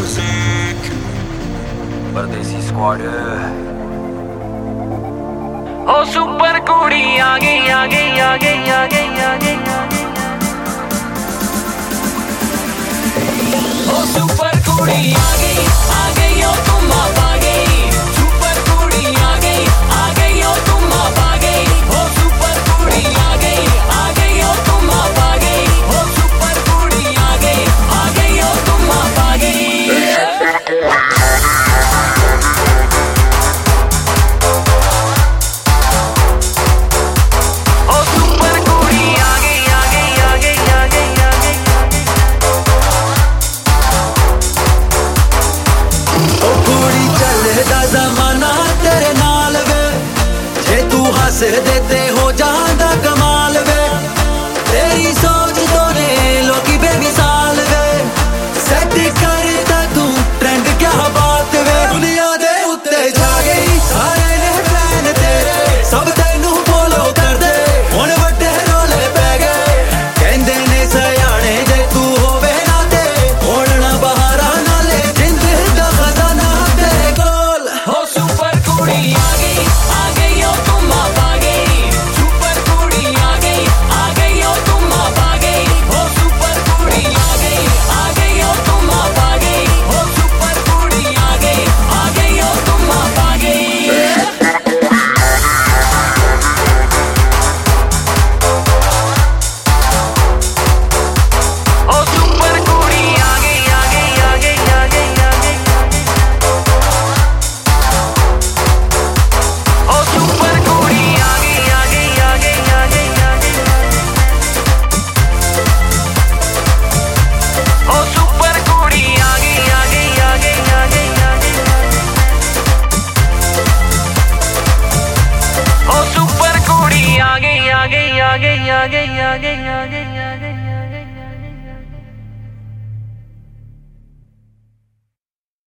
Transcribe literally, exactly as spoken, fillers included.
Music परदेसी squad. ओ super कुड़ी आ गई आ गई आ गई आ गई आ गई ओ सुपर कुड़ी आ गई आ गई ओ तुम आप आ गई। सुपर कुड़ी आ गई आ गई ओ तुम आप आ गई। ओ सुपर कुड़ी आ गई आ गई ओ तुम आप आ गई। ओ सुपर कुड़ी आ गई आ गई ओ तुम आप आ गई। ज़माना तेरे नाल वे जे तू हंस देते हो जांदा कमाल वे। तेरी सोच तो ने लोकी बेमिसाल वे सेट करता तू ट्रेंड क्या बात वे। दुनिया दे उत्ते छा गई सारे ने प्लान तेरे सब तेनू फॉलो कर दे हुण वड्डे रोले पै गए कहंदे ने सयाणे जे तू होवे ना ते हुण ना बहारा नाले जिंद दा खजाना तेरे कोल। ओ सुपर कुड़ी आ गई आ गई ओ तुम आप आ गई। सुपर कुड़ी आ गई आ गई ओ तुम आप आ गई। ओ सुपर कुड़ी आ गई आ गई ओ तुम आप आ गई। ओ सुपर कुड़ी आ गई आ गई ओ तुम आप आ गई। ओ सुपर कुड़ी आ गई आ गई आ गई आ गई आ गई। ओ सुपर कुड़ी आ गई आ गई आ गई आ गई आ गई। ओ सुपर कुड़ी आ गई आ गई आ गई आ गई आ गई। ओ सुपर कुड़ी आ गई आ गई आ गई आ गई आ गई आ गई आ गई।